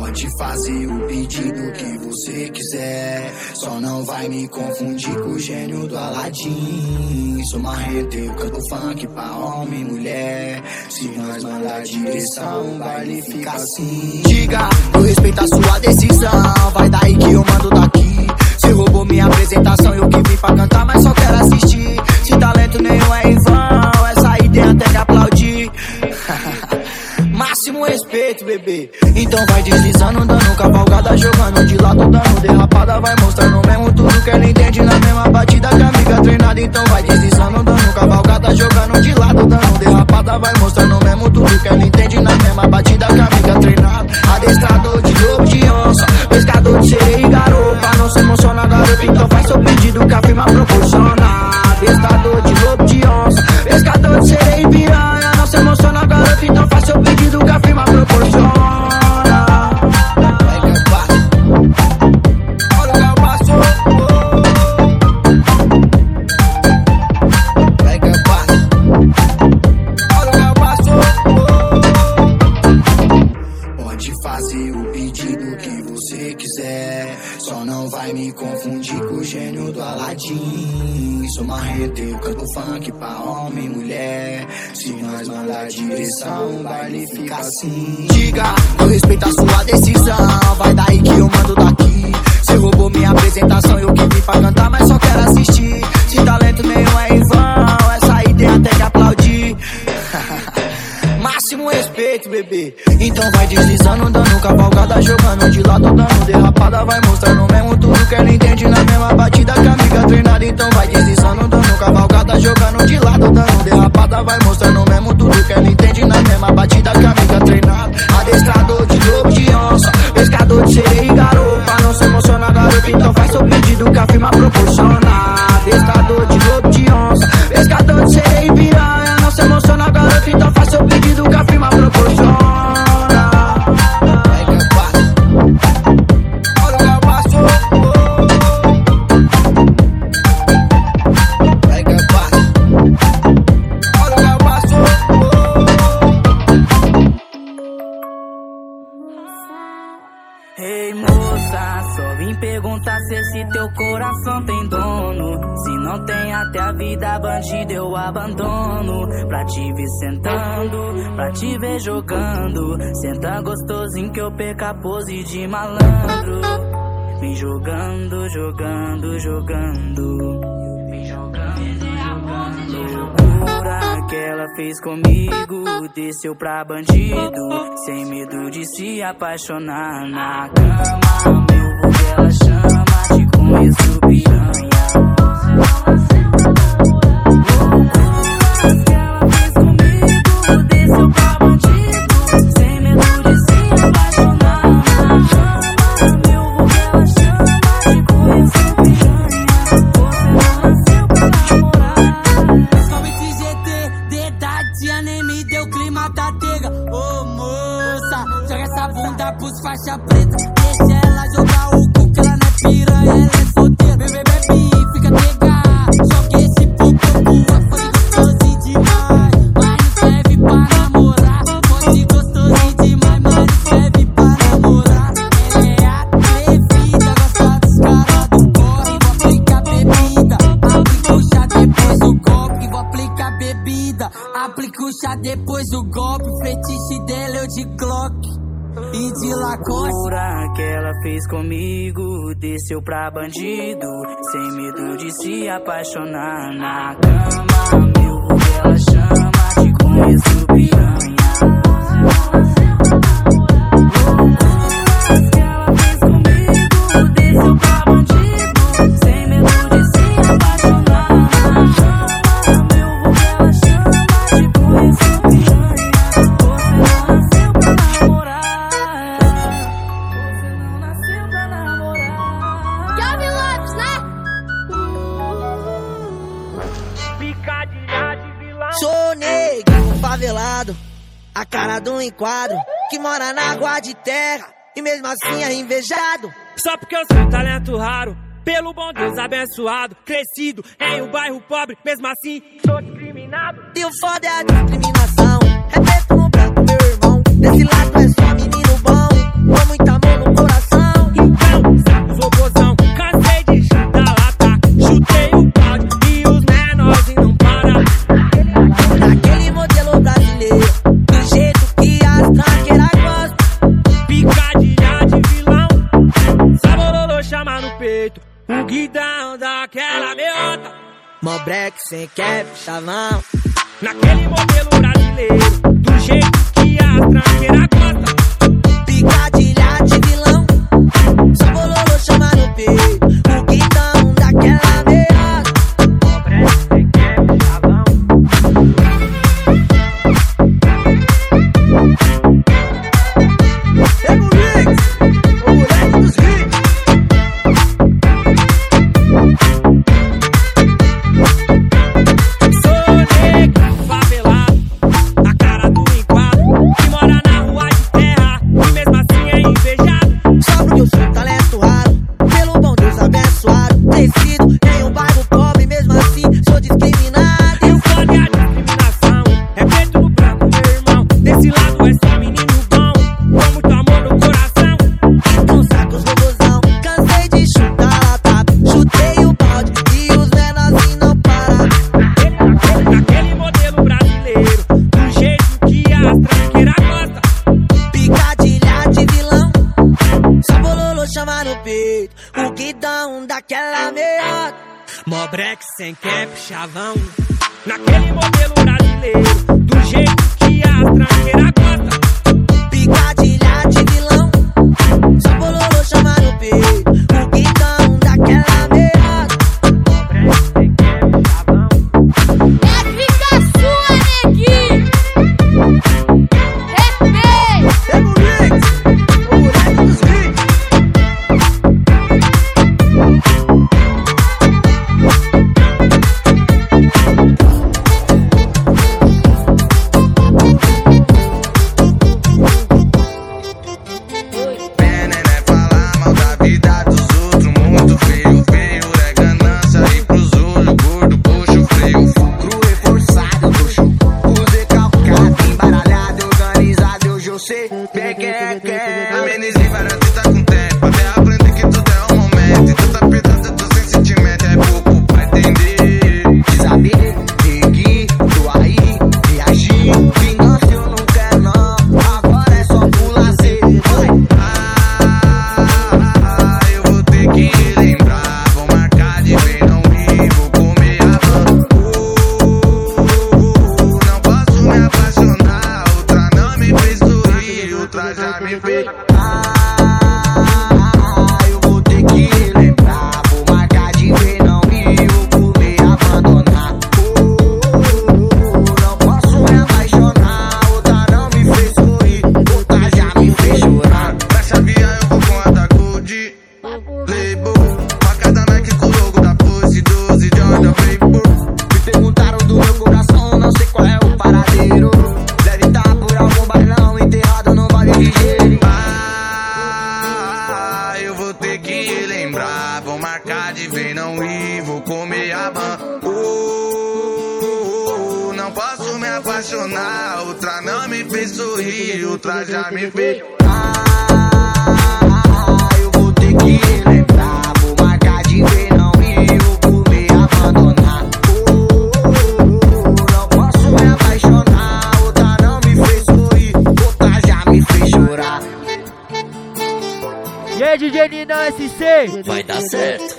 Pode fazer o pedido que você quiser, só não vai me confundir com o gênio do Aladim. Sou marrento, eu canto funk pra homem e mulher. Se nós mandar direção, o baile fica assim. Diga, eu respeito a sua decisão, vai daí que eu mando daqui. Cê roubou minha apresentação, eu que vim pra cantar, mas só quero assistir. Se talento nenhum é em vão, essa ideia tem que aplaudir. Máximo respeito, bebê. Então vai deslizando, dando cavalgada, jogando de lado, dando derrapada. Vai mostrando mesmo tudo que ela entende na mesma batida que a amiga treinada. Então vai deslizando, dando cavalgada, jogando de lado, dando derrapada. Vai mostrando mesmo tudo que ela entende na mesma batida que a amiga treinada. Adestrador de lobo de onça, pescador de sereia e garopa. Não se emociona, garoto, então faz seu pedido que a firma proporciona. Adestrador de lobo de onça, pescador de sereia e piranha. Não se emociona, garoto, então faz seu pedido que a firma proporciona. Vai que eu passo, olha que eu passo. Vai que eu passo, olha que eu passo. Pode fazer o pedido que você quiser, só não vai me confundir com o gênio do Aladim. Sou marrento, eu canto funk pra homem e mulher. Se nós mandar direção, o baile fica assim. Diga, eu respeito a sua decisão, vai daí que eu mando daqui. Cê roubou minha apresentação, eu que vim pra cantar, mas só quero assistir. Se talento nenhum é em vão, essa ideia tem que aplaudir. Máximo respeito, bebê. Então vai deslizando, dando cavalgada, jogando de lado, dando derrapada. Vai mostrando mesmo tudo que ela entende na mesma batida que a amiga treinada. Então vai deslizando, dando cavalgada, jogando de lado, dando derrapada. Vai mostrando mesmo tudo que ela entende na mesma batida que a amiga treinada. Adestrador de lobo de onça, pescador de sereia e garopa. Não se emociona, garoto, então faz seu pedido que a firma proporciona. Adestrador de lobo de onça, pescador de sereia e piranha. Não se emociona, garoto, então faz seu pedido que a firma proporciona. Vai que eu passo, olha que eu passo. Vai que eu passo, olha que eu passo. Ei moça, só vim perguntar se esse teu coração tem dono. Se não tem, até a vida bandida eu abandono. Pra te ver sentando, pra te ver jogando. Senta gostosinho que eu perca a pose de malandro. Vem jogando, jogando, jogando. Vem jogando, jogando. Loucura que ela fez comigo, desceu pra bandido, sem medo de se apaixonar na cama. Meu vulgo ela chama, te conheço piranha. Loucura que ela fez comigo, desceu pra bandido, sem medo de se apaixonar na cama. Meu vulgo ela chama, te conheço piranha. Você não nasceu pra namorar. Somente GT, dedadinha, nem me deu clima da tega. Ô moça, joga essa bunda pros faixa preta. Deixa ela jogar o cu que ela não é piranha, ela é solteira. Bebê, bebe, fica nega. Só que esse pouco foi gostosinho demais, mas não serve pra namorar. Foi gostosinho demais, mas não serve pra namorar. Ela é atrevida, gosta dos caras do corre. Vou aplicar bebida, aplica o chá depois o golpe. Vou aplicar bebida, aplica o chá depois o golpe. Fetiche dela eu de Glock e de Lacoste. Loucura que ela fez comigo, desceu pra bandido, sem medo de se apaixonar na cama. Meu vulgo ela chama, te conheço piranha. Loucura que ela fez comigo, desceu pra bandido, sem medo de se apaixonar na cama. Meu vulgo ela chama, te conheço piranha. Você não nasceu pra namorar. Você não nasceu pra namorar. Jovem Lopes, né? Picadilha de vilão. Sou negro, favelado, a cara do enquadro, que mora na água de terra e mesmo assim é invejado. Só porque eu sou um talento raro, pelo bom Deus abençoado, crescido em um bairro pobre, mesmo assim sou discriminado. E o foda é a discriminação, é preto no branco, meu irmão. Desse lado é só menino bom, com muita jeito, o guidão daquela meiota. Mó break sem cap, chavão. Naquele modelo brasileiro, do jeito que as tranqueiras gostam. Picadilha de vilão, só bololô chama no peito, o guidão daquela meiota. Mó break sem cap, chavão. Ego Mix, o moleque dos hits. Sou negro, favelado, a cara do enquadro, que mora na rua de terra e mesmo assim é invejado. Só porque eu sou talento raro, pelo bom Deus abençoado. Crescido em um bairro pobre, mesmo assim sou discriminado. E o foda é a discriminação, é preto no branco, meu irmão. Desse lado é só menino bom, com muito amor no coração. Então saca os robozão, cansei de chutar lata. Chutei o balde e os menorzinhos não param. Naquele modelo brasileiro, do jeito que as tranqueiras gostam. Picadilha de vilão, só bololô chama no peito, o guidão daquela meiota. Mó break sem cap, chavão. Naquele modelo brasileiro, do jeito que as tranqueiras gostam. Picadilha de vilão, só bololô chama no peito, o guidão daquela meiota. Mó break sem cap, chavão. É fica sua, neguinho. Respeita. Ego Mix, o moleque dos hits. Pena é falar mal da vida dos outros. Muito feio, feio é ganância. E pros olhos gordo, puxo freio. Cru reforçado, puxo o decalcado, embaralhado, organizado, hoje eu sei bem quem é quem. Amenizei várias vezes com tempo. Até aprender que tudo é um momento. E tu tá perdendo, tô sem sentimento. É pouco pra entender. De saber, peguei, tô aí, reagi. Vingança eu não quero não, agora é só pular C. Eu vou ter que lembrar. Vou marcar de vez, não rir. Vou comer a van. Não posso me apaixonar. Outra não me fez sorrir. Outra já me fez. Eu vou ter que lembrar, vou marcar de ver, não ir, vou comer, abandonar. Não posso me apaixonar, outra não me fez sorrir, outra já me fez chorar. Pra chavear eu vou com a da Gold Label. Marca da Nike com o logo da Pose 12 Jordan Vapor. Me perguntaram do meu coração, não sei qual é o paradeiro. Deve estar por algum bailão, enterrado no vale ligeiro. Eu vou ter que lembrar. Vou marcar de vez, não ir. Vou comer a van. Não posso me apaixonar. Outra não me fez sorrir. Outra já me fez. Eu vou ter que lembrar, vou marcar de ver, não ir, vou comer, abandonar. Não posso me apaixonar, outra não me fez sorrir, outra já me fez chorar. E aí, DJ Ninão SC? Vai dar certo.